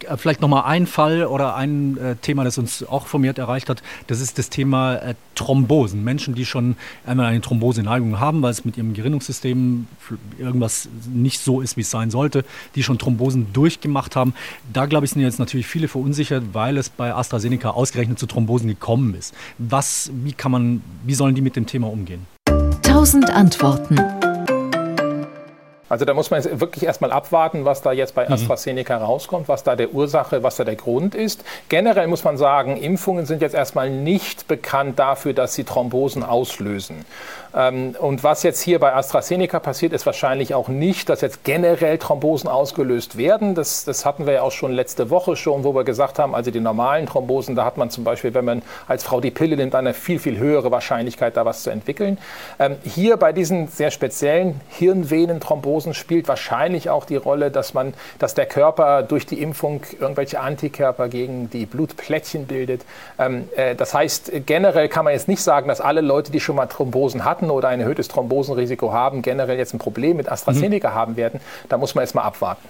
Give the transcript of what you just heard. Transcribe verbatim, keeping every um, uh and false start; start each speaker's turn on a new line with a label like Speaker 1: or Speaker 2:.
Speaker 1: Vielleicht nochmal ein Fall oder ein äh, Thema, das uns auch vermehrt erreicht hat. Das ist das Thema äh, Thrombosen. Menschen, die schon einmal eine Thromboseneigung haben, weil es mit ihrem Gerinnungssystem irgendwas nicht so ist, wie es sein sollte, die schon Thrombosen durchgemacht haben. Da, glaube ich, sind jetzt natürlich viele verunsichert, weil es bei AstraZeneca ausgerechnet zu Thrombosen gekommen ist. Was, wie kann man, wie sollen die mit dem Thema umgehen?
Speaker 2: Tausend Antworten.
Speaker 3: Also da muss man jetzt wirklich erstmal abwarten, was da jetzt bei AstraZeneca rauskommt, was da der Ursache, was da der Grund ist. Generell muss man sagen, Impfungen sind jetzt erstmal nicht bekannt dafür, dass sie Thrombosen auslösen. Und was jetzt hier bei AstraZeneca passiert, ist wahrscheinlich auch nicht, dass jetzt generell Thrombosen ausgelöst werden. Das, das hatten wir ja auch schon letzte Woche schon, wo wir gesagt haben, also die normalen Thrombosen, da hat man zum Beispiel, wenn man als Frau die Pille nimmt, eine viel, viel höhere Wahrscheinlichkeit, da was zu entwickeln. Hier bei diesen sehr speziellen Hirnvenenthrombosen spielt wahrscheinlich auch die Rolle, dass man, dass der Körper durch die Impfung irgendwelche Antikörper gegen die Blutplättchen bildet. Ähm, äh, das heißt, generell kann man jetzt nicht sagen, dass alle Leute, die schon mal Thrombosen hatten oder ein erhöhtes Thrombosenrisiko haben, generell jetzt ein Problem mit AstraZeneca mhm. haben werden. Da muss man erst mal abwarten.